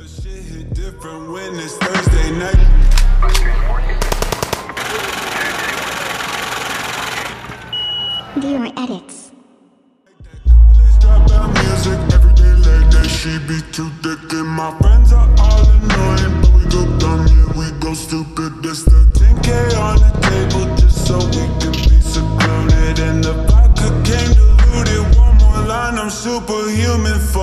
Shit hit different when it's Thursday night. Viewer edits. College dropout music every day like that. She be too thick and my friends are all annoying, but we go dumb, yeah, we go stupid. This the 10K on the table just so we can be secluded, and the vodka came diluted. One more line, I'm superhuman.